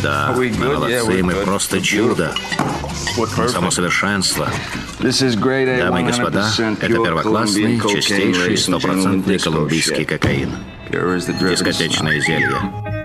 Да, мы молодцы, мы просто чудо. Само совершенство. Дамы и господа, это первоклассный, чистейший, стопроцентный колумбийский кокаин. Дискотечное зелье.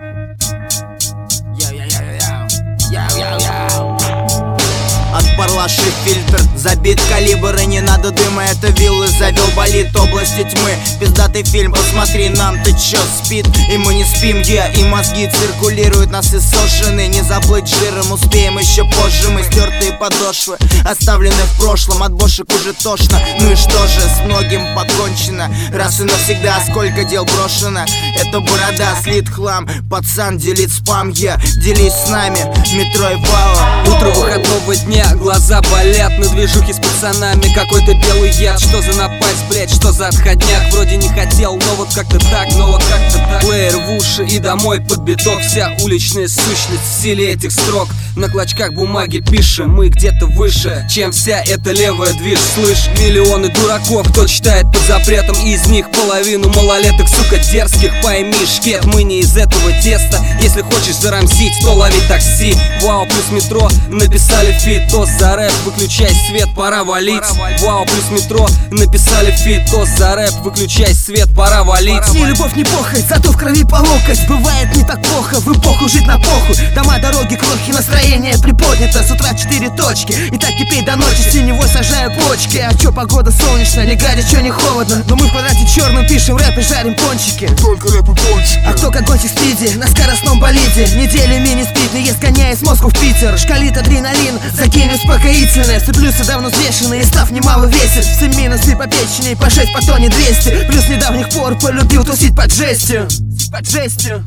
Парлаши фильтр, забит калибр и не надо дыма. Это виллы, завел болит области тьмы. Пиздатый фильм, посмотри нам, ты чё, спит? И мы не спим, и мозги циркулируют, нас иссошены. Не заплыть жиром, успеем еще позже. Мы стертые подошвы, оставлены в прошлом. От бошек уже тошно, ну и что же, с многим покончено. Раз и навсегда, сколько дел брошено. Это борода, слит хлам, пацан делит спам. Делись с нами, метро и Пао. Утро выходного дня, глаза болят на движухе с пацанами. Какой-то белый яд, что за напасть, блять, что за отходняк. Вроде не хотел, но вот как-то так, Плеер в уши и домой под биток. Вся уличная сущность в силе этих строк. На клочках бумаги пишем, мы где-то выше, чем вся эта левая движ. Слышь, миллионы дураков, кто читает под запретом. Из них половину малолеток, сука, дерзких. Пойми, шкет, мы не из этого теста. Если хочешь зарамсить, то лови такси. Вау плюс метро, написали фит. Тост за рэп, выключай свет, пора валить. Вау плюс метро, написали фит. Тост за рэп, выключай свет, пора валить. Не любовь, не похоть, зато в крови по локоть. Бывает не так плохо, в эпоху жить на похуй. Дома, дороги, крохи, настроение приподнято. С утра 4 точки, и так кипеть до ночи. Синевой сажаю почки. А чё, погода солнечная, не горячо, не холодно. Но мы в квадрате черным пишем рэп и жарим пончики. Только рэп и пончики. А кто как гонщик в спиде, на скоростном болиде. Неделями не спит, не ест коня из Москвы в Питер. Шкалит адреналин, закинь успокоительное. Сцеплюсы давно взвешенные, став немало весит. Все минусы по печени, по 6 по тоне 200. Плюс недавних пор полюбил тусить под жестью. Под жестью.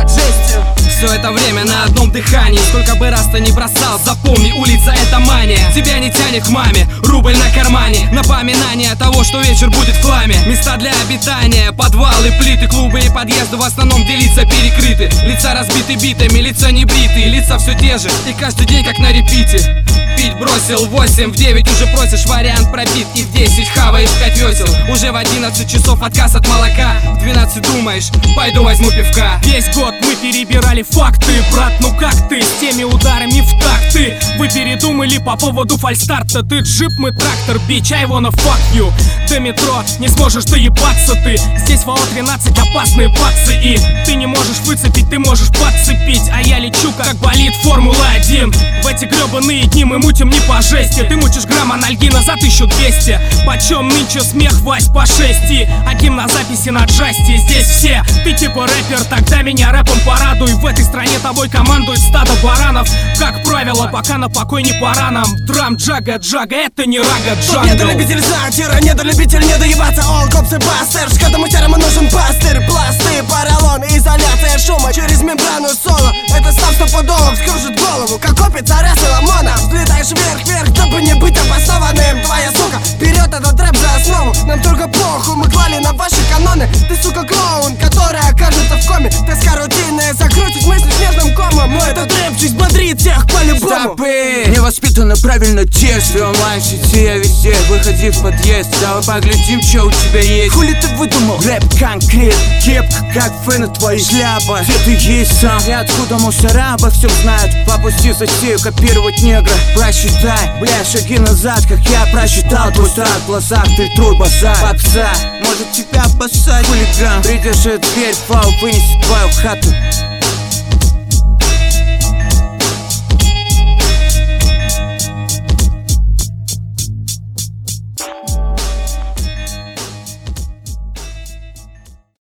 Все это время на одном дыхании. Сколько бы раз ты не бросал, запомни, улица это мания. Тебя не тянет к маме, рубль на кармане. Напоминание того, что вечер будет в хламе. Места для обитания, подвалы, плиты, клубы и подъезды в основном, где лица перекрыты. Лица разбиты битами, лица не бритые, лица все те же. И каждый день как на репите. Пить бросил 8, в 9 уже просишь вариант пробит. И в 10 хаваешь 5 весел. Уже в 11 часов отказ от молока. В 12 думаешь, пойду возьму пивка. Весь год мы перебирали факты. Брат, ну как ты с теми ударами в такты? Вы передумали по поводу фальстарта. Ты джип, мы трактор, бич, I wanna fuck you. До метро не сможешь доебаться ты. Здесь ВАО 13 опасные баксы. И ты не можешь выцепить, ты можешь подцепить. А я лечу как болид Формула-1. В эти гребаные дни мы мутим не по жести. Ты мутишь грамм анальгина за 1200. Почем нынче смех, Вась, по 6. А гимн на записи на джасте. Здесь все, ты типа рэпер, тогда меня рэпом порадуй. В этой стране тобой командует стадо баранов. Как правило, пока на покой не пора нам. Драм, джага, это не рага, джангл. Недолюбитель сатира, недолюбитель не доебаться. All cops и бастер, каждому терму нужен пастырь. Пласты, поролон, изоляция шума через мембрану соло. Это став стопудово вскружит голову, как копится раз и ломона. Взлетаешь вверх, дабы не быть обоснованным. Твоя сука берет этот рэп за основу. Нам только похуй, мы клали на ваши каноны. Ты, сука, клоун, который окажется в коме. Тоска рутинная, закрутит мысли снежным комом. Но этот рэпчик бодрит всех по-любому. Стопы, невоспитанно правильно действуй. Онлайн-сети, я везде, выходи в подъезд. Давай поглядим, что у тебя есть. Хули ты выдумал? Рэп конкрет, кепка, как фэны твои. Шляпа, где ты есть сам? И откуда мусора обо всем знают? Попусти затею копировать негра. Просчитай, бля, шаги назад, как я просчитал. Твой страх в глазах, фильтруй базар. Попса, может тебя обоссать, хулиган. Придержи дверь, фау, вынесет твою хату.